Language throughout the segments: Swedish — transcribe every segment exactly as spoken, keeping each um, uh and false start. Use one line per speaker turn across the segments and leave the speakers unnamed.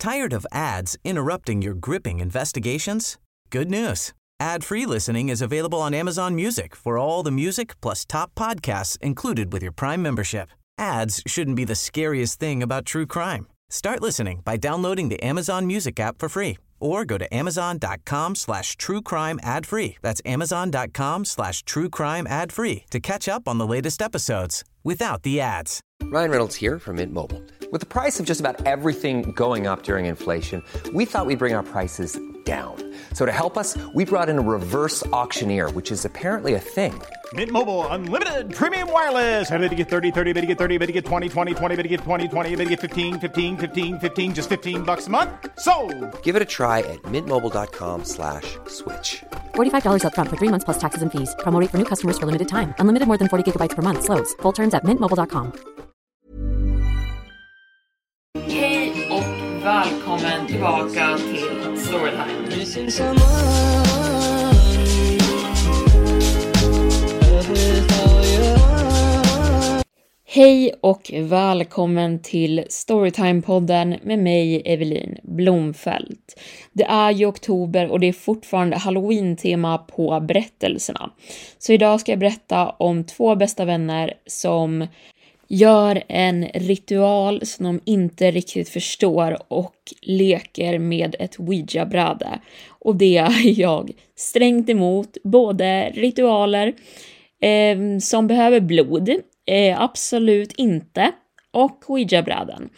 Tired of ads interrupting your gripping investigations? Good news. Ad-free listening is available on Amazon Music for all the music plus top podcasts included with your Prime membership. Ads shouldn't be the scariest thing about true crime. Start listening by downloading the Amazon Music app for free or go to amazon.com slash true crime ad free. That's amazon.com slash true crime ad free to catch up on the latest episodes without the ads.
Ryan Reynolds here from Mint Mobile. With the price of just about everything going up during inflation, we thought we'd bring our prices down. So to help us, we brought in a reverse auctioneer, which is apparently a thing.
Mint Mobile Unlimited Premium Wireless. How to get thirty, thirty, how to get thirty, how to get twenty, twenty, twenty, how to get twenty, twenty, how to get fifteen, fifteen, fifteen, fifteen, just fifteen bucks a month? Sold!
Give it a try at mintmobile.com slash switch.
forty-five dollars up front for three months plus taxes and fees. Promo rate for new customers for limited time. Unlimited more than forty gigabytes per month. Slows full terms at mint mobile dot com.
Hej och välkommen tillbaka till Storytime. Hej och välkommen till Storytime-podden med mig, Evelin Blomfelt. Det är ju oktober och det är fortfarande Halloween-tema på berättelserna. Så idag ska jag berätta om två bästa vänner som gör en ritual som de inte riktigt förstår och leker med ett Ouija-bräde. Och det är jag strängt emot. Både ritualer eh, som behöver blod, eh, absolut inte, och Ouija-bräden.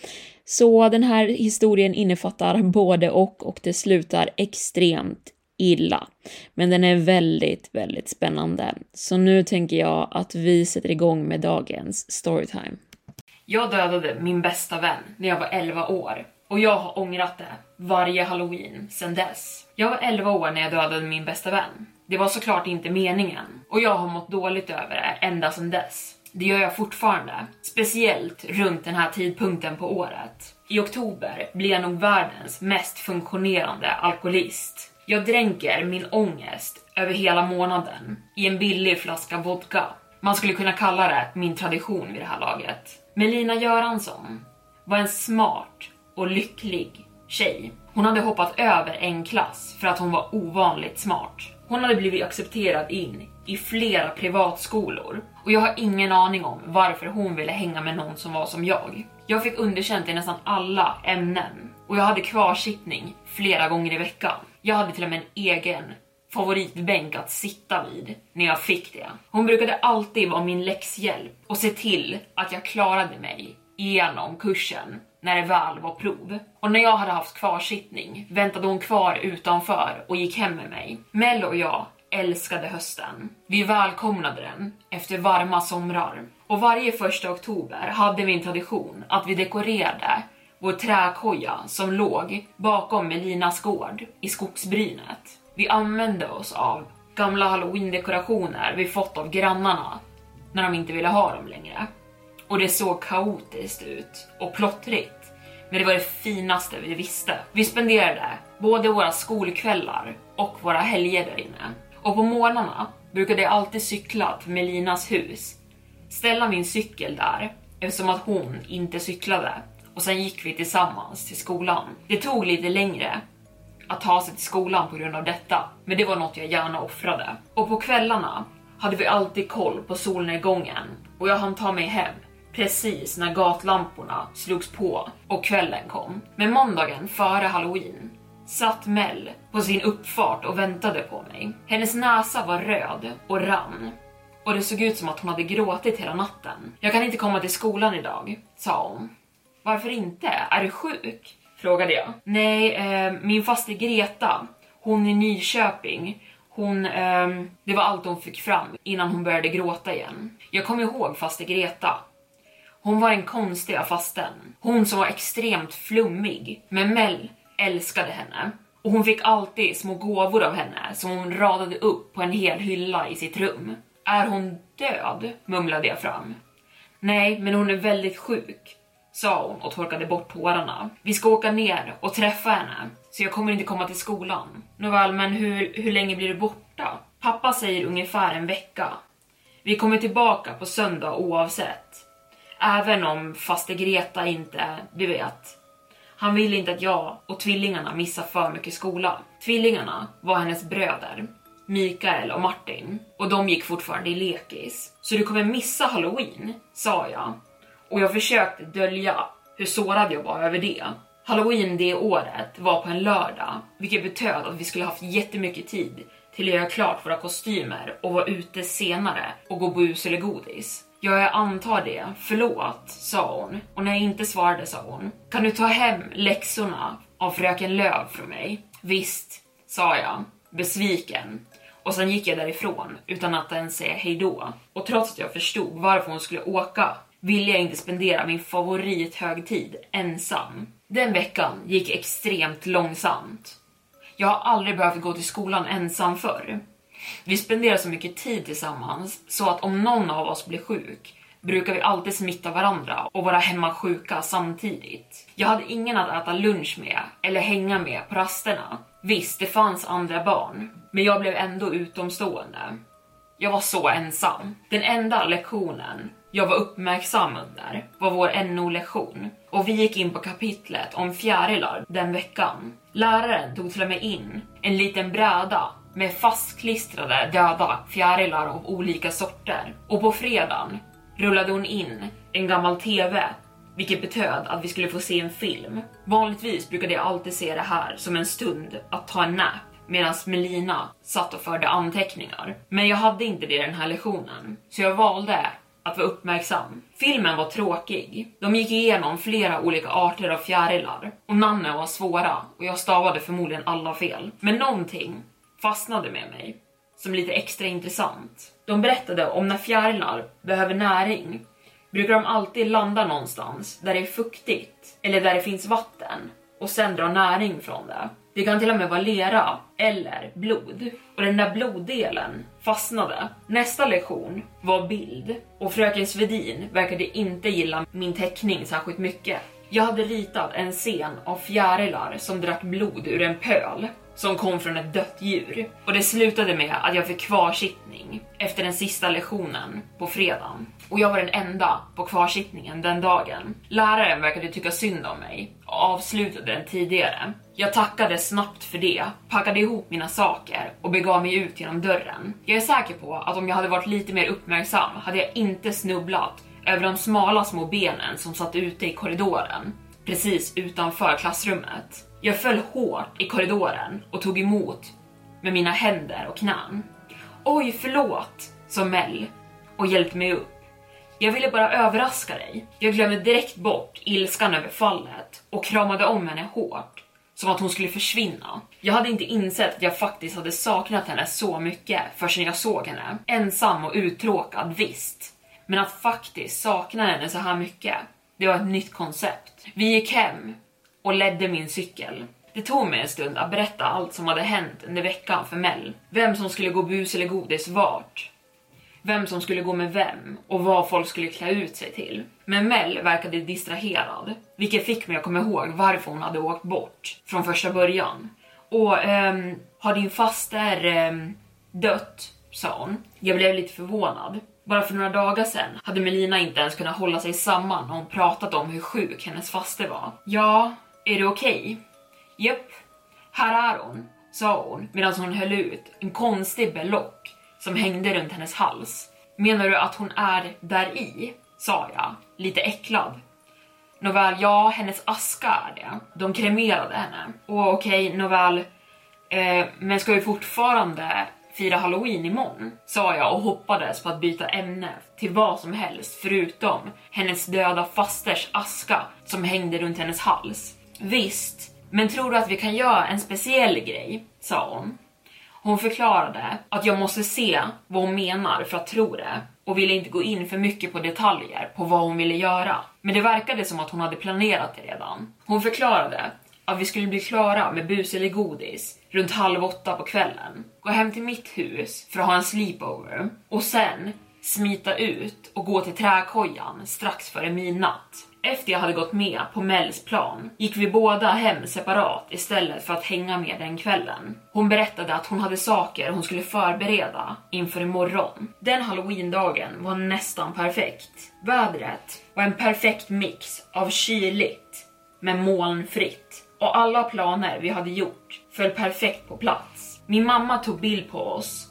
Så den här historien innefattar både och och det slutar extremt illa. Men den är väldigt, väldigt spännande. Så nu tänker jag att vi sätter igång med dagens storytime. Jag dödade min bästa vän när jag var elva år. Och jag har ångrat det varje Halloween sedan dess. Jag var elva år när jag dödade min bästa vän. Det var såklart inte meningen. Och jag har mått dåligt över det ända sedan dess. Det gör jag fortfarande. Speciellt runt den här tidpunkten på året. I oktober blir jag nog världens mest funktionerande alkoholist. Jag dränker min ångest över hela månaden i en billig flaska vodka. Man skulle kunna kalla det min tradition vid det här laget. Melina Göransson var en smart och lycklig tjej. Hon hade hoppat över en klass för att hon var ovanligt smart. Hon hade blivit accepterad in i flera privatskolor. Och jag har ingen aning om varför hon ville hänga med någon som var som jag. Jag fick underkänt i nästan alla ämnen. Och jag hade kvarsittning flera gånger i veckan. Jag hade till och med en egen favoritbänk att sitta vid när jag fick det. Hon brukade alltid vara min läxhjälp och se till att jag klarade mig igenom kursen när det väl var prov. Och när jag hade haft kvarsittning väntade hon kvar utanför och gick hem med mig. Mel och jag älskade hösten. Vi välkomnade den efter varma somrar. Och varje första oktober hade vi en tradition att vi dekorerade vår träkoja som låg bakom Melinas gård i skogsbrynet. Vi använde oss av gamla Halloween-dekorationer vi fått av grannarna när de inte ville ha dem längre. Och det såg kaotiskt ut och plottrigt, men det var det finaste vi visste. Vi spenderade både våra skolkvällar och våra helger där inne. Och på morgnarna brukade jag alltid cykla till Melinas hus. Ställa min cykel där eftersom att hon inte cyklade. Och sen gick vi tillsammans till skolan. Det tog lite längre att ta sig till skolan på grund av detta. Men det var något jag gärna offrade. Och på kvällarna hade vi alltid koll på solnedgången. Och jag hann ta mig hem precis när gatlamporna slogs på och kvällen kom. Men måndagen före Halloween satt Mel på sin uppfart och väntade på mig. Hennes näsa var röd och rann. Och det såg ut som att hon hade gråtit hela natten. Jag kan inte komma till skolan idag, sa hon. Varför inte? Är du sjuk? Frågade jag. Nej, eh, min faster Greta, hon i Nyköping, hon, eh, det var allt hon fick fram innan hon började gråta igen. Jag kommer ihåg faster Greta. Hon var en konstiga fasten. Hon som var extremt flummig. Men Mel älskade henne. Och hon fick alltid små gåvor av henne som hon radade upp på en hel hylla i sitt rum. Är hon död? Mumlade jag fram. Nej, men hon är väldigt sjuk, sa hon och torkade bort tårarna. Vi ska åka ner och träffa henne, så jag kommer inte komma till skolan. Nåväl, men hur, hur länge blir du borta? Pappa säger ungefär en vecka. Vi kommer tillbaka på söndag oavsett. Även om faster Greta inte, du vet. Han ville inte att jag och tvillingarna missade för mycket skola. Tvillingarna var hennes bröder, Mikael och Martin, och de gick fortfarande i lekis. Så du kommer missa Halloween, sa jag. Och jag försökte dölja hur sårad jag var över det. Halloween det året var på en lördag, vilket betöd att vi skulle haft jättemycket tid till att göra klart våra kostymer och vara ute senare och gå bus eller godis. Ja, jag antar det. Förlåt, sa hon. Och när jag inte svarade sa hon: kan du ta hem läxorna av fröken Löv från mig? Visst, sa jag, besviken. Och sen gick jag därifrån utan att ens säga hejdå. Och trots att jag förstod varför hon skulle åka ville jag inte spendera min favorithögtid ensam. Den veckan gick extremt långsamt. Jag har aldrig behövt gå till skolan ensam förr. Vi spenderar så mycket tid tillsammans så att om någon av oss blir sjuk brukar vi alltid smitta varandra och vara hemma sjuka samtidigt. Jag hade ingen att äta lunch med eller hänga med på rasterna. Visst, det fanns andra barn, men jag blev ändå utomstående. Jag var så ensam. Den enda lektionen jag var uppmärksam under var vår N O-lektion. Och vi gick in på kapitlet om fjärilar den veckan. Läraren tog till och med in en liten bräda med fastklistrade döda fjärilar av olika sorter. Och på fredagen rullade hon in en gammal tv, vilket betöd att vi skulle få se en film. Vanligtvis brukade jag alltid se det här som en stund att ta en nap medan Melina satt och förde anteckningar. Men jag hade inte det i den här lektionen, så jag valde att vara uppmärksam. Filmen var tråkig. De gick igenom flera olika arter av fjärilar och namnen var svåra och jag stavade förmodligen alla fel. Men någonting fastnade med mig som lite extra intressant. De berättade om när fjärilar behöver näring brukar de alltid landa någonstans där det är fuktigt eller där det finns vatten och sen dra näring från det. Det kan till och med vara lera eller blod. Och den där bloddelen fastnade. Nästa lektion var bild. Och fröken Svedin verkade inte gilla min teckning särskilt mycket. Jag hade ritat en scen av fjärilar som drack blod ur en pöl som kom från ett dött djur. Och det slutade med att jag fick kvarsittning efter den sista lektionen på fredagen. Och jag var den enda på kvarsittningen den dagen. Läraren verkade tycka synd om mig och avslutade den tidigare. Jag tackade snabbt för det, packade ihop mina saker och begav mig ut genom dörren. Jag är säker på att om jag hade varit lite mer uppmärksam hade jag inte snubblat över de smala små benen som satt ute i korridoren, precis utanför klassrummet. Jag föll hårt i korridoren och tog emot med mina händer och knän. Oj, förlåt, sa Mel och hjälpte mig upp. Jag ville bara överraska dig. Jag glömde direkt bort ilskan över fallet och kramade om henne hårt, som att hon skulle försvinna. Jag hade inte insett att jag faktiskt hade saknat henne så mycket förrän jag såg henne. Ensam och uttråkad, visst. Men att faktiskt sakna henne så här mycket, det var ett nytt koncept. Vi gick hem och ledde min cykel. Det tog mig en stund att berätta allt som hade hänt under veckan för Mel. Vem som skulle gå bus eller godis vart. Vem som skulle gå med vem och vad folk skulle klä ut sig till. Men Mel verkade distraherad, vilket fick mig att komma ihåg varför hon hade åkt bort från första början. Och ähm, har din faster ähm, dött, sa hon. Jag blev lite förvånad. Bara för några dagar sedan hade Melina inte ens kunnat hålla sig samman när hon pratat om hur sjuk hennes faster var. Ja, är du okej? Okay? Japp, här är hon, sa hon medan hon höll ut en konstig belock som hängde runt hennes hals. Menar du att hon är där i? Sa jag, lite äcklad. Nåväl, ja, hennes aska är det. De kremerade henne. Och okej, okay, nåväl, eh, men ska vi fortfarande fira Halloween imorgon? Sa jag och hoppades på att byta ämne till vad som helst förutom hennes döda fasters aska som hängde runt hennes hals. Visst, men tror du att vi kan göra en speciell grej? Sa hon. Hon förklarade att jag måste se vad hon menar för att tro det och ville inte gå in för mycket på detaljer på vad hon ville göra. Men det verkade som att hon hade planerat det redan. Hon förklarade att vi skulle bli klara med bus eller godis runt halv åtta på kvällen. Gå hem till mitt hus för att ha en sleepover och sen smita ut och gå till träkojan strax före midnatt. Efter jag hade gått med på Mels plan gick vi båda hem separat istället för att hänga med den kvällen. Hon berättade att hon hade saker hon skulle förbereda inför imorgon. Den Halloween-dagen var nästan perfekt. Vädret var en perfekt mix av kyligt men molnfritt. Och alla planer vi hade gjort föll perfekt på plats. Min mamma tog bild på oss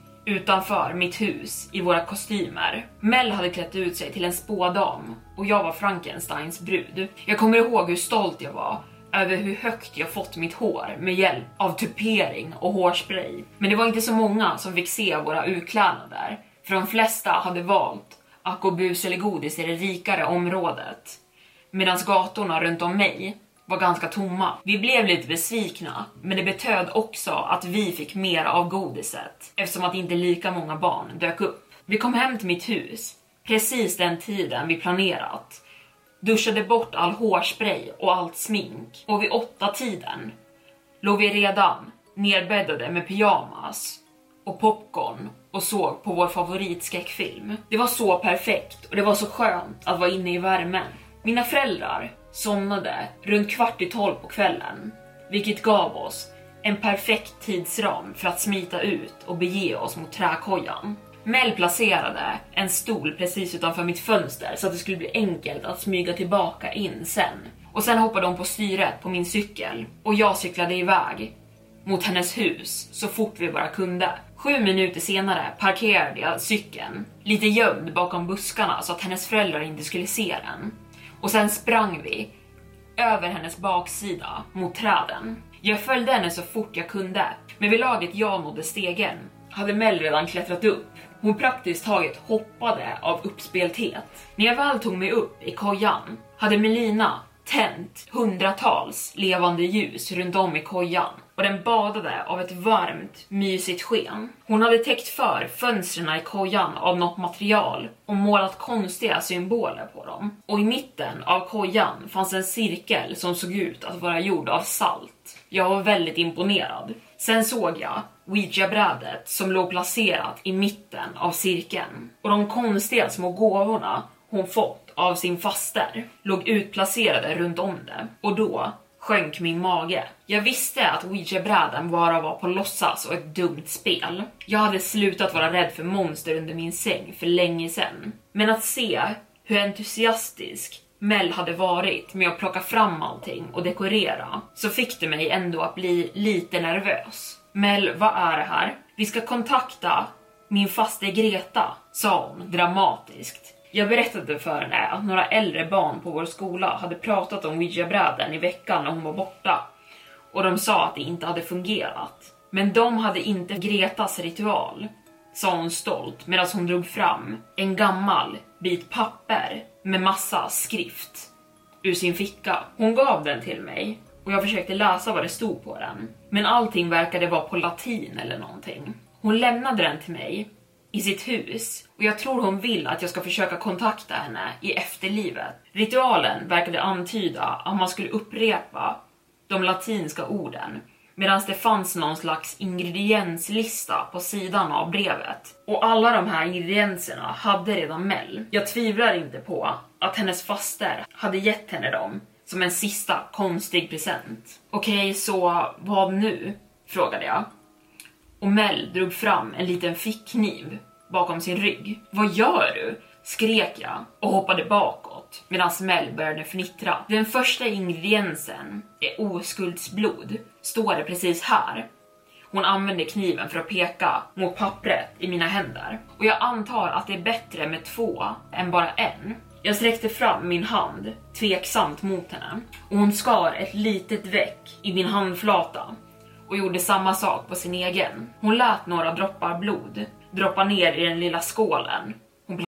utanför mitt hus i våra kostymer. Mel hade klätt ut sig till en spådam och jag var Frankensteins brud. Jag kommer ihåg hur stolt jag var över hur högt jag fått mitt hår med hjälp av tupering och hårspray. Men det var inte så många som fick se våra utklädnader, för de flesta hade valt att gå bus eller godis i det rikare området, medan gatorna runt om mig var ganska tomma. Vi blev lite besvikna, men det betöd också att vi fick mer av godiset, eftersom att inte lika många barn dök upp. Vi kom hem till mitt hus precis den tiden vi planerat, duschade bort all hårspray och allt smink, och vid åtta tiden låg vi redan nerbäddade med pyjamas och popcorn och såg på vår favoritskräckfilm. Det var så perfekt och det var så skönt att vara inne i värmen. Mina föräldrar somnade runt kvart i tolv på kvällen, vilket gav oss en perfekt tidsram för att smita ut och bege oss mot träkojan. Mel placerade en stol precis utanför mitt fönster så att det skulle bli enkelt att smyga tillbaka in sen. Och sen hoppade hon på styret på min cykel och jag cyklade iväg mot hennes hus så fort vi bara kunde. Sju minuter senare parkerade jag cykeln lite gömd bakom buskarna så att hennes föräldrar inte skulle se den. Och sen sprang vi över hennes baksida mot träden. Jag följde henne så fort jag kunde, men vid laget jag nådde stegen hade Mel redan klättrat upp. Hon praktiskt taget hoppade av uppspelthet. När jag väl tog mig upp i kojan hade Melina tänt hundratals levande ljus runt om i kojan och den badade av ett varmt, mysigt sken. Hon hade täckt för fönstren i kojan av något material och målat konstiga symboler på dem. Och i mitten av kojan fanns en cirkel som såg ut att vara gjord av salt. Jag var väldigt imponerad. Sen såg jag Ouija-brädet som låg placerat i mitten av cirkeln. Och de konstiga små gåvorna hon fått av sin faster låg utplacerade runt om det. Och då sjönk min mage. Jag visste att Ouija-bräden bara var på låtsas och ett dumt spel. Jag hade slutat vara rädd för monster under min säng för länge sedan. Men att se hur entusiastisk Mel hade varit med att plocka fram allting och dekorera, så fick det mig ändå att bli lite nervös. Mel, vad är det här? Vi ska kontakta min faste Greta, sa hon dramatiskt. Jag berättade för henne att några äldre barn på vår skola hade pratat om Ouija-bräden i veckan när hon var borta. Och de sa att det inte hade fungerat. Men de hade inte Gretas ritual, sa hon stolt medan hon drog fram en gammal bit papper med massa skrift ur sin ficka. Hon gav den till mig och jag försökte läsa vad det stod på den. Men allting verkade vara på latin eller någonting. Hon lämnade den till mig i sitt hus och jag tror hon vill att jag ska försöka kontakta henne i efterlivet. Ritualen verkade antyda att man skulle upprepa de latinska orden, medan det fanns någon slags ingredienslista på sidan av brevet. Och alla de här ingredienserna hade redan Mel. Jag tvivlar inte på att hennes faster hade gett henne dem som en sista konstig present. Okej, så vad nu? Frågade jag. Och Mel drog fram en liten fickkniv bakom sin rygg. Vad gör du? Skrek jag och hoppade bakåt medan Mel började fnittra. Den första ingrediensen är oskuldsblod, står det precis här. Hon använde kniven för att peka mot pappret i mina händer. Och jag antar att det är bättre med två än bara en. Jag sträckte fram min hand tveksamt mot henne och hon skar ett litet veck i min handflata och gjorde samma sak på sin egen. Hon lät några droppar blod droppa ner i den lilla skålen. Hon...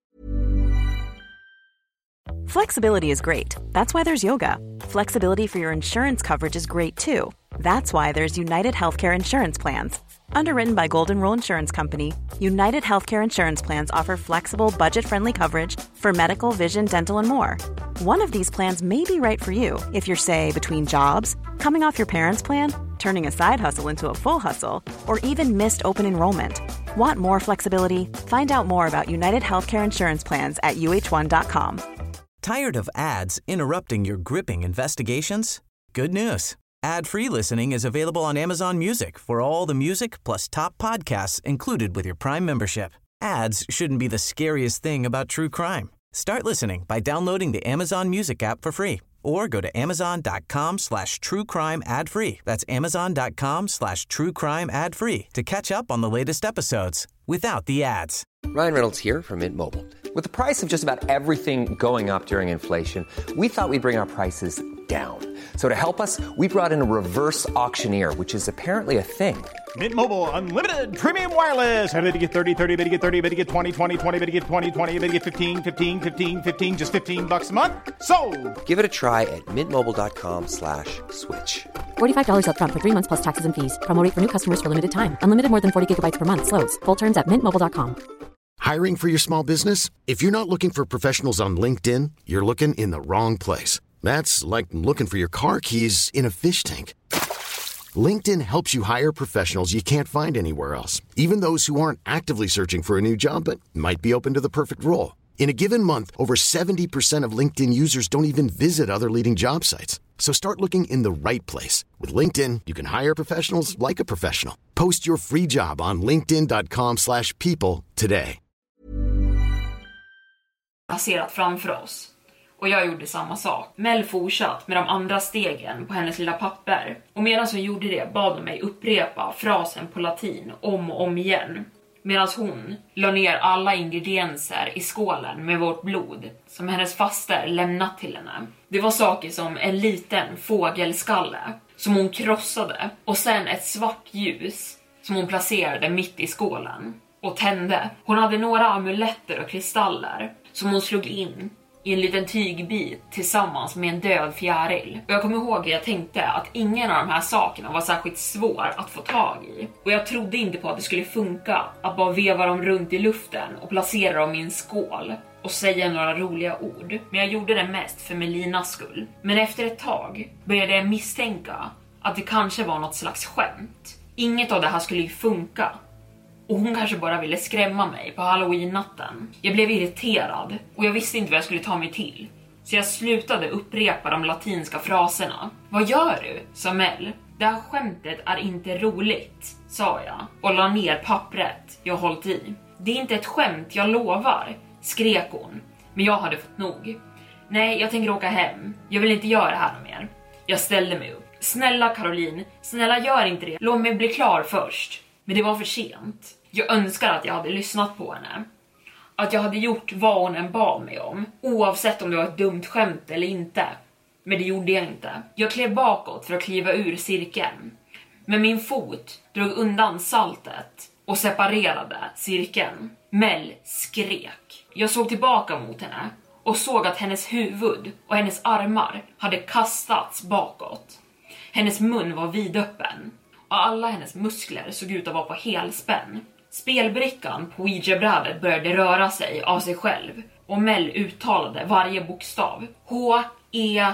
Flexibility is great. That's why there's yoga. Flexibility for your insurance coverage is great too. That's why there's United Healthcare Insurance Plans. Underwritten by Golden Rule Insurance Company, United Healthcare Insurance Plans offer flexible, budget-friendly coverage for medical, vision, dental, and more. One of these plans may be right for you if you're, say, between jobs, coming off your parents' plan, turning a side hustle into a full hustle, or even missed open enrollment. Want more flexibility? Find out more about United Healthcare Insurance Plans at U H one dot com.
Tired of ads interrupting your gripping investigations? Good news. Ad-free listening is available on Amazon Music for all the music plus top podcasts included with your Prime membership. Ads shouldn't be the scariest thing about true crime. Start listening by downloading the Amazon Music app for free or go to amazon.com slash true crime ad free. That's amazon.com slash true crime ad free to catch up on the latest episodes without the ads.
Ryan Reynolds here from Mint Mobile. With the price of just about everything going up during inflation, we thought we'd bring our prices down. So to help us, we brought in a reverse auctioneer, which is apparently a thing.
Mint Mobile Unlimited Premium Wireless. How to get thirty, thirty, how to get thirty, how to get twenty, twenty, twenty, how to get twenty, twenty, how to get fifteen, fifteen, fifteen, fifteen, just fifteen bucks a month? Sold!
Give it a try at mintmobile.com slash switch.
forty-five dollars up front for three months plus taxes and fees. Promo rate for new customers for limited time. Unlimited more than forty gigabytes per month. Slows full terms at mint mobile dot com.
Hiring for your small business? If you're not looking for professionals on LinkedIn, you're looking in the wrong place. That's like looking for your car keys in a fish tank. LinkedIn helps you hire professionals you can't find anywhere else, even those who aren't actively searching for a new job but might be open to the perfect role. In a given month, over seventy percent of LinkedIn users don't even visit other leading job sites. So start looking in the right place. With LinkedIn, you can hire professionals like a professional. Post your free job on linkedin.com slash people today.
Passerat framför oss. Och jag gjorde samma sak. Mel fortsatt med de andra stegen på hennes lilla papper. Och medan hon gjorde det bad hon mig upprepa frasen på latin om och om igen. Medan hon la ner alla ingredienser i skålen med vårt blod som hennes faster lämnat till henne. Det var saker som en liten fågelskalle som hon krossade och sen ett svart ljus som hon placerade mitt i skålen och tände. Hon hade några amuletter och kristaller som hon slog in i en liten tygbit tillsammans med en död fjäril. Och jag kommer ihåg att jag tänkte att ingen av de här sakerna var särskilt svår att få tag i. Och jag trodde inte på att det skulle funka att bara veva dem runt i luften och placera dem i en skål och säga några roliga ord. Men jag gjorde det mest för Melinas skull. Men efter ett tag började jag misstänka att det kanske var något slags skämt. Inget av det här skulle ju funka. Och hon kanske bara ville skrämma mig på Halloween-natten. Jag blev irriterad och jag visste inte vad jag skulle ta mig till. Så jag slutade upprepa de latinska fraserna. Vad gör du? Sa Mel. Det här skämtet är inte roligt, sa jag och la ner pappret jag hållit i. Det är inte ett skämt, jag lovar, skrek hon. Men jag hade fått nog. Nej, jag tänker åka hem. Jag vill inte göra det här mer. Jag ställde mig upp. Snälla Caroline, snälla gör inte det. Låt mig bli klar först. Men det var för sent. Jag önskar att jag hade lyssnat på henne. Att jag hade gjort vad hon än bad mig om. Oavsett om det var ett dumt skämt eller inte. Men det gjorde jag inte. Jag klev bakåt för att kliva ur cirkeln. Men min fot drog undan saltet och separerade cirkeln. Mel skrek. Jag såg tillbaka mot henne och såg att hennes huvud och hennes armar hade kastats bakåt. Hennes mun var vidöppen. Och alla hennes muskler såg ut att vara på helspänn. Spelbrickan på Ouija-brädet började röra sig av sig själv. Och Mel uttalade varje bokstav. H, E,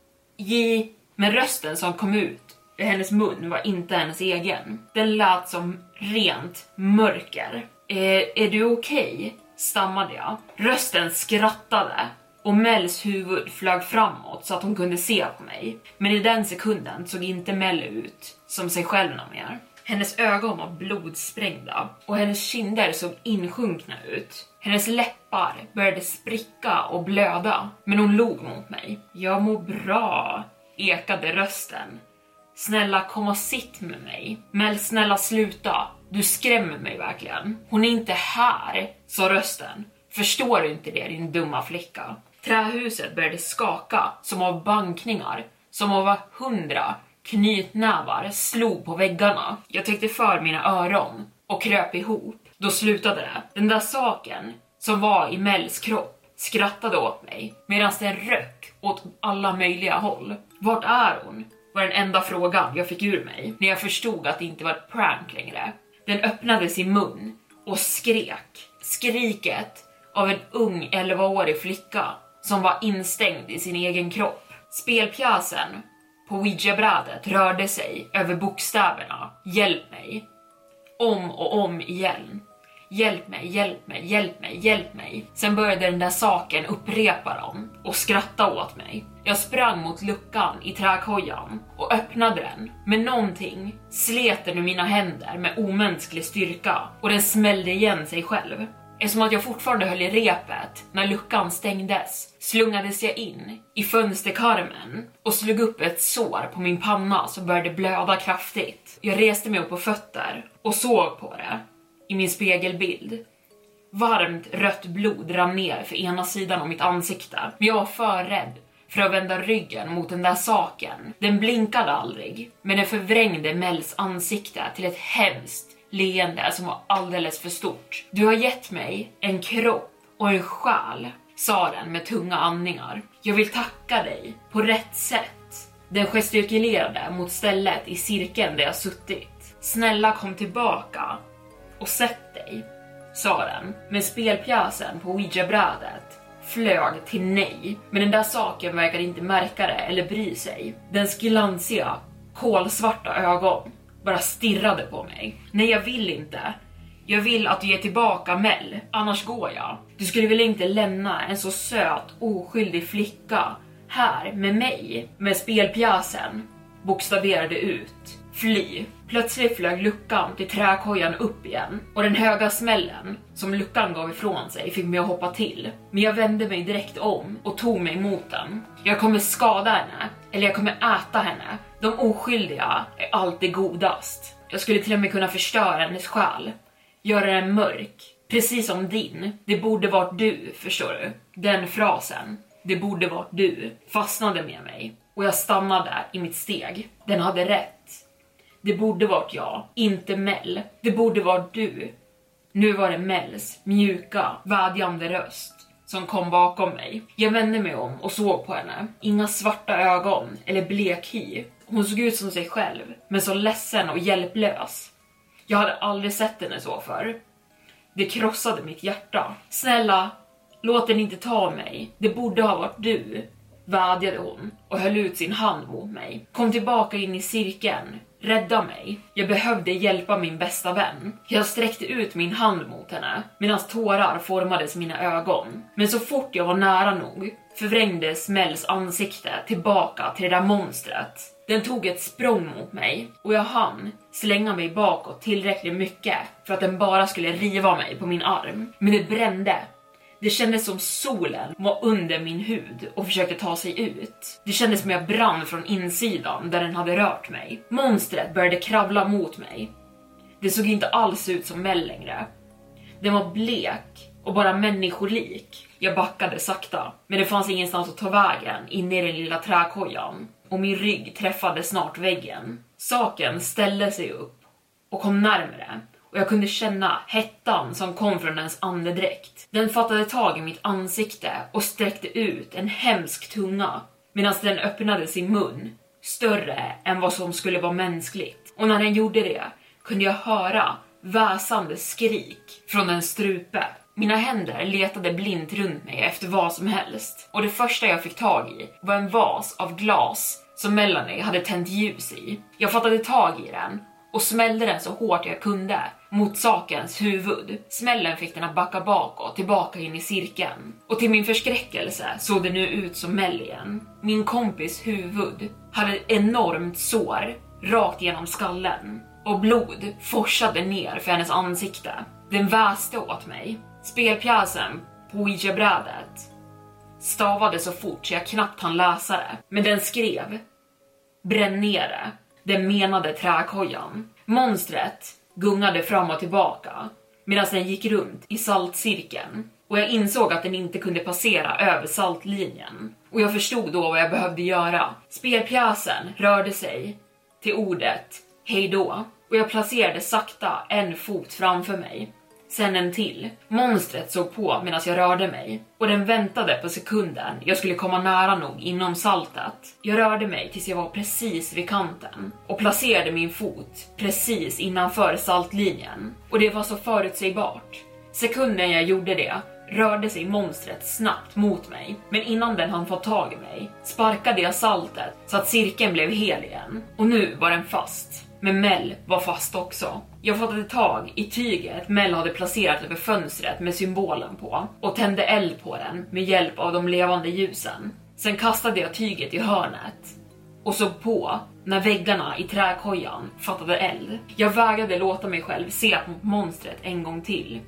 J. Men rösten som kom ut i hennes mun var inte hennes egen. Den lät som rent mörker. Eh, är du okej? Okay? Stammade jag. Rösten skrattade. Och Mels huvud flög framåt så att hon kunde se på mig. Men i den sekunden såg inte Mel ut som sig själv mer. Hennes ögon var blodsprängda och hennes kinder såg insjunkna ut. Hennes läppar började spricka och blöda, men hon log mot mig. Jag mår bra, ekade rösten. Snälla kom och sitt med mig. Mel, snälla sluta. Du skrämmer mig verkligen. Hon är inte här, sa rösten. Förstår du inte det, din dumma flicka? Trähuset började skaka som av bankningar, som av hundra knytnävar slog på väggarna. Jag täckte för mina öron och kröp ihop. Då slutade det. Den där saken som var i Mels kropp skrattade åt mig medan den rök åt alla möjliga håll. Vart är hon? Var den enda frågan jag fick ur mig när jag förstod att det inte var ett prank längre. Den öppnade sin mun och skrek. Skriket av en ung elvaårig flicka som var instängd i sin egen kropp. Spelpjäsen på Ouija-brädet rörde sig över bokstäverna. Hjälp mig. Om och om igen. Hjälp mig, hjälp mig, hjälp mig, hjälp mig. Sen började den där saken upprepa dem och skratta åt mig. Jag sprang mot luckan i träkojan och öppnade den. Men någonting slet den ur mina händer med omänsklig styrka och den smällde igen sig själv. Eftersom att jag fortfarande höll i repet när luckan stängdes slungades jag in i fönsterkarmen och slog upp ett sår på min panna som började blöda kraftigt. Jag reste mig upp på fötter och såg på det i min spegelbild. Varmt rött blod rann ner för ena sidan av mitt ansikte, men jag var för rädd för att vända ryggen mot den där saken. Den blinkade aldrig, men den förvrängde Mels ansikte till ett hemskt leende som var alldeles för stort. Du har gett mig en kropp och en själ, sa den med tunga andningar. Jag vill tacka dig på rätt sätt. Den gestikulerade mot stället i cirkeln där jag suttit. Snälla kom tillbaka och sätt dig, sa den. Men spelpjäsen på Ouija-brädet flög till nej. Men den där saken verkade inte märka det eller bry sig. Dens glansiga, kolsvarta ögon bara stirrade på mig. Nej, jag vill inte. Jag vill att du ger tillbaka Mel, annars går jag. Du skulle väl inte lämna en så söt, oskyldig flicka här med mig? Med spelpjäsen bokstaverade ut. Fly. Plötsligt flög luckan till träkojan upp igen och den höga smällen som luckan gav ifrån sig fick mig att hoppa till. Men jag vände mig direkt om och tog mig mot den. Jag kommer skada henne, eller jag kommer äta henne. De oskyldiga är alltid godast. Jag skulle till och med kunna förstöra hennes själ. Göra den mörk, precis som din. Det borde varit du, förstår du. Den frasen, det borde varit du, fastnade med mig. Och jag stannade i mitt steg. Den hade rätt. Det borde varit jag, inte Mel. Det borde varit du. Nu var det Mels mjuka, vädjande röst som kom bakom mig. Jag vände mig om och såg på henne. Inga svarta ögon eller blek hy. Hon såg ut som sig själv, men så ledsen och hjälplös. Jag hade aldrig sett henne så förr. Det krossade mitt hjärta. Snälla, låt den inte ta mig. Det borde ha varit du, vädjade hon och höll ut sin hand mot mig. Kom tillbaka in i cirkeln. Rädda mig. Jag behövde hjälpa min bästa vän. Jag sträckte ut min hand mot henne medan tårar formades i mina ögon. Men så fort jag var nära nog förvrängdes Mels ansikte tillbaka till det där monstret. Den tog ett språng mot mig och jag hann slänga mig bakåt tillräckligt mycket för att den bara skulle riva mig på min arm. Men det brände. Det kändes som solen var under min hud och försökte ta sig ut. Det kändes som jag brann från insidan där den hade rört mig. Monstret började kravla mot mig. Det såg inte alls ut som Mel längre. Den var blek och bara människolik. Jag backade sakta, men det fanns ingenstans att ta vägen in i den lilla träkojan. Och min rygg träffade snart väggen. Saken ställde sig upp och kom närmare. Och jag kunde känna hettan som kom från dens andedräkt. Den fattade tag i mitt ansikte och sträckte ut en hemsk tunga. Medan den öppnade sin mun, större än vad som skulle vara mänskligt. Och när den gjorde det kunde jag höra väsande skrik från den strupe. Mina händer letade blint runt mig efter vad som helst. Och det första jag fick tag i var en vas av glas som Melanie hade tänt ljus i. Jag fattade tag i den och smällde den så hårt jag kunde mot sakens huvud. Smällen fick den att backa bakåt, tillbaka in i cirkeln. Och till min förskräckelse såg det nu ut som Mel igen. Min kompis huvud hade ett enormt sår rakt genom skallen. Och blod forsade ner för hennes ansikte. Den väste åt mig. Spelpjäsen på Ouija-brädet stavade så fort så jag knappt hann läsa det. Men den skrev: bränn ner det. Den menade träkojan. Monstret gungade fram och tillbaka medan den gick runt i saltcirkeln. Och jag insåg att den inte kunde passera över saltlinjen. Och jag förstod då vad jag behövde göra. Spelpjäsen rörde sig till ordet hej då. Och jag placerade sakta en fot framför mig. Sen en till. Monstret såg på medan jag rörde mig. Och den väntade på sekunden jag skulle komma nära nog inom saltet. Jag rörde mig tills jag var precis vid kanten. Och placerade min fot precis innanför saltlinjen. Och det var så förutsägbart. Sekunden jag gjorde det rörde sig monstret snabbt mot mig. Men innan den hann få tag i mig sparkade jag saltet så att cirkeln blev hel igen. Och nu var den fast. Men Mel var fast också. Jag fattade tag i tyget Mel hade placerat över fönstret med symbolen på och tände eld på den med hjälp av de levande ljusen. Sen kastade jag tyget i hörnet och såg på när väggarna i träkojan fattade eld. Jag vägrade låta mig själv se mot monstret en gång till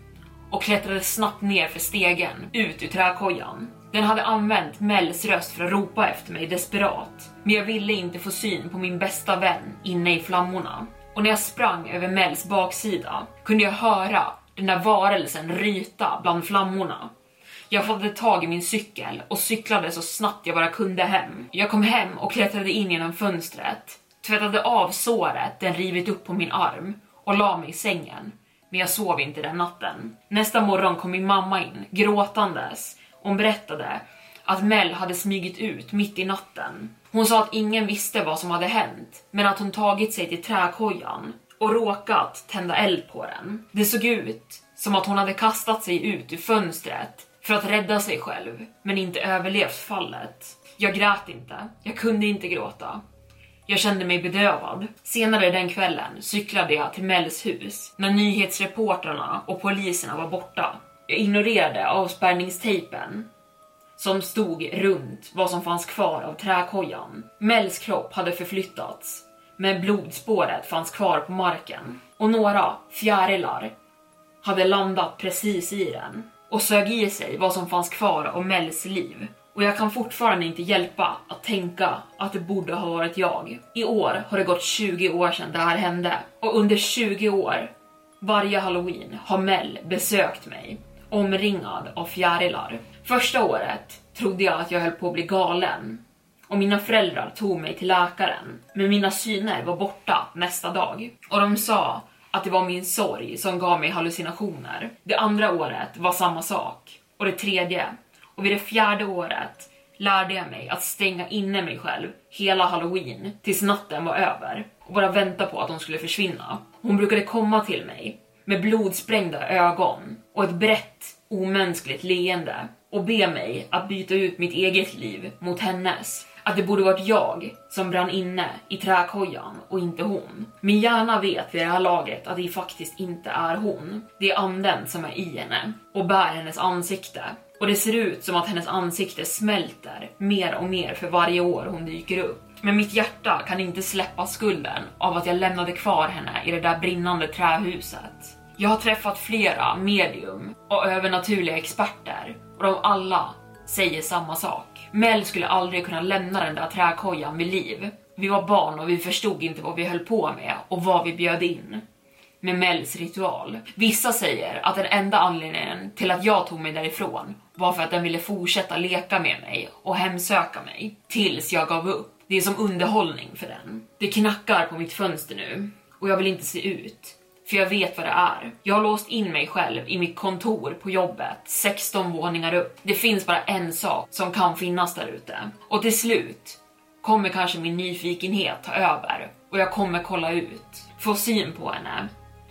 och klättrade snabbt ner för stegen ut ur träkojan. Den hade använt Mels röst för att ropa efter mig desperat, men jag ville inte få syn på min bästa vän inne i flammorna. Och när jag sprang över Mels baksida kunde jag höra den där varelsen ryta bland flammorna. Jag fått tag i min cykel och cyklade så snabbt jag bara kunde hem. Jag kom hem och klättrade in genom fönstret, tvättade av såret den rivit upp på min arm och la mig i sängen. Men jag sov inte den natten. Nästa morgon kom min mamma in, gråtandes. Hon berättade att Mel hade smygit ut mitt i natten. Hon sa att ingen visste vad som hade hänt, men att hon tagit sig till träkojan och råkat tända eld på den. Det såg ut som att hon hade kastat sig ut ur fönstret för att rädda sig själv, men inte överlevt fallet. Jag grät inte, jag kunde inte gråta. Jag kände mig bedövad. Senare den kvällen cyklade jag till Mels hus när nyhetsreportrarna och poliserna var borta. Jag ignorerade avspärrningstejpen som stod runt vad som fanns kvar av träkojan. Mels kropp hade förflyttats, men blodspåret fanns kvar på marken. Och några fjärilar hade landat precis i den och sög i sig vad som fanns kvar av Mels liv. Och jag kan fortfarande inte hjälpa att tänka att det borde ha varit jag. I år har det gått tjugo år sedan det här hände. Och under tjugo år, varje Halloween, har Mel besökt mig, omringad av fjärilar. Första året trodde jag att jag höll på att bli galen. Och mina föräldrar tog mig till läkaren. Men mina syner var borta nästa dag. Och de sa att det var min sorg som gav mig hallucinationer. Det andra året var samma sak. Och det tredje. Och vid det fjärde året lärde jag mig att stänga inne mig själv hela Halloween tills natten var över. Och bara vänta på att de skulle försvinna. Hon brukade komma till mig med blodsprängda ögon och ett brett, omänskligt leende och be mig att byta ut mitt eget liv mot hennes. Att det borde varit jag som brann inne i träkojan och inte hon. Min hjärna vet vid det här laget att det faktiskt inte är hon. Det är anden som är i henne och bär hennes ansikte. Och det ser ut som att hennes ansikte smälter mer och mer för varje år hon dyker upp. Men mitt hjärta kan inte släppa skulden av att jag lämnade kvar henne i det där brinnande trähuset. Jag har träffat flera medium och övernaturliga experter och de alla säger samma sak. Mel skulle aldrig kunna lämna den där träkojan vid liv. Vi var barn och vi förstod inte vad vi höll på med och vad vi bjöd in med Mels ritual. Vissa säger att den enda anledningen till att jag tog mig därifrån var för att den ville fortsätta leka med mig och hemsöka mig tills jag gav upp. Det är som underhållning för den. Det knackar på mitt fönster nu och jag vill inte se ut. För jag vet vad det är. Jag har låst in mig själv i mitt kontor på jobbet, sexton våningar upp. Det finns bara en sak som kan finnas där ute. Och till slut kommer kanske min nyfikenhet ta över och jag kommer kolla ut, få syn på henne.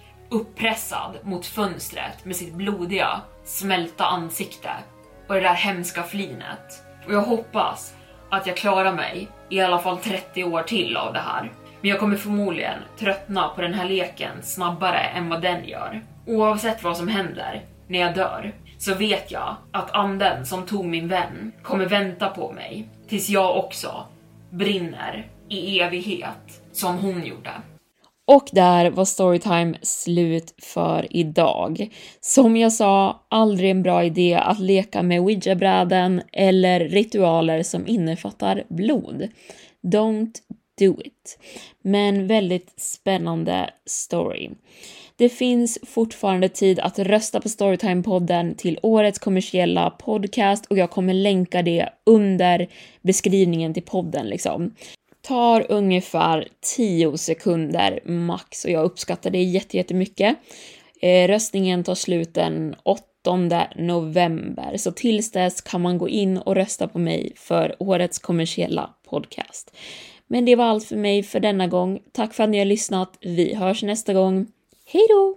Uppressad mot fönstret med sitt blodiga, smälta ansikte och det där hemska flinet. Och jag hoppas att jag klarar mig i alla fall trettio år till av det här. Men jag kommer förmodligen tröttna på den här leken snabbare än vad den gör. Oavsett vad som händer när jag dör så vet jag att anden som tog min vän kommer vänta på mig tills jag också brinner i evighet som hon gjorde.
Och där var Storytime slut för idag. Som jag sa, aldrig en bra idé att leka med Ouija-bräden eller ritualer som innefattar blod. Don't do it. Men väldigt spännande story. Det finns fortfarande tid att rösta på Storytime-podden till årets kommersiella podcast och jag kommer länka det under beskrivningen till podden liksom. Tar ungefär tio sekunder max och jag uppskattar det jättemycket. Eh, röstningen tar slut den åttonde november så tills dess kan man gå in och rösta på mig för årets kommersiella podcast. Men det var allt för mig för denna gång. Tack för att ni har lyssnat. Vi hörs nästa gång. Hej då!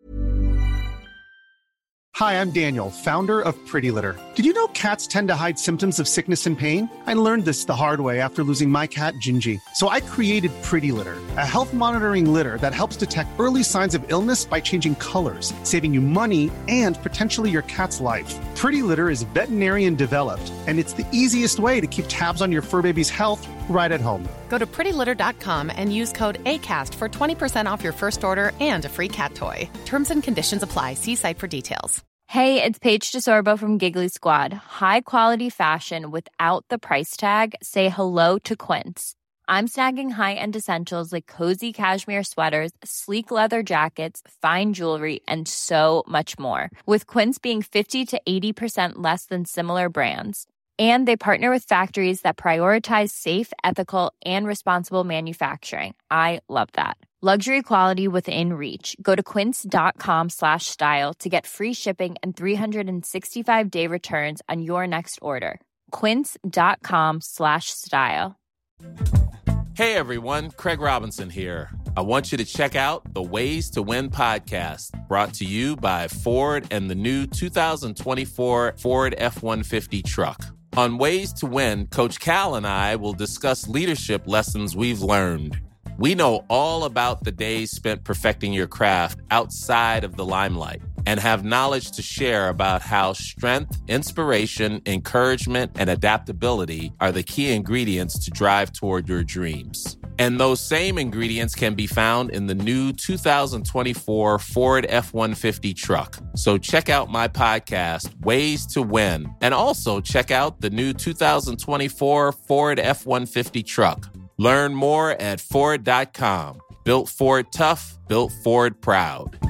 Hi, I'm Daniel, founder of Pretty Litter. Did you know cats tend to hide symptoms of sickness and pain? I learned this the hard way after losing my cat, Gingy. So I created Pretty Litter, a health monitoring litter that helps detect early signs of illness by changing colors, saving you money and potentially your cat's life. Pretty Litter is veterinarian developed, and it's the easiest way to keep tabs on your fur baby's health right at home.
Go to pretty litter dot com and use code ACAST for twenty percent off your first order and a free cat toy. Terms and conditions apply. See site for details.
Hey, it's Paige DeSorbo from Giggly Squad. High quality fashion without the price tag. Say hello to Quince. I'm snagging high-end essentials like cozy cashmere sweaters, sleek leather jackets, fine jewelry, and so much more. With Quince being fifty to eighty percent less than similar brands. And they partner with factories that prioritize safe, ethical, and responsible manufacturing. I love that. Luxury quality within reach. Go to quince.com slash style to get free shipping and three sixty-five day returns on your next order. Quince.com slash style.
Hey everyone, Craig Robinson here. I want you to check out the Ways to Win podcast, brought to you by Ford and the new two thousand twenty-four Ford F one fifty truck. On Ways to Win, Coach Cal and I will discuss leadership lessons we've learned. We know all about the days spent perfecting your craft outside of the limelight and have knowledge to share about how strength, inspiration, encouragement, and adaptability are the key ingredients to drive toward your dreams. And those same ingredients can be found in the new two thousand twenty-four Ford F one fifty truck. So check out my podcast, Ways to Win, and also check out the new two thousand twenty-four Ford F one fifty truck. Learn more at Ford dot com. Built Ford tough, built Ford proud.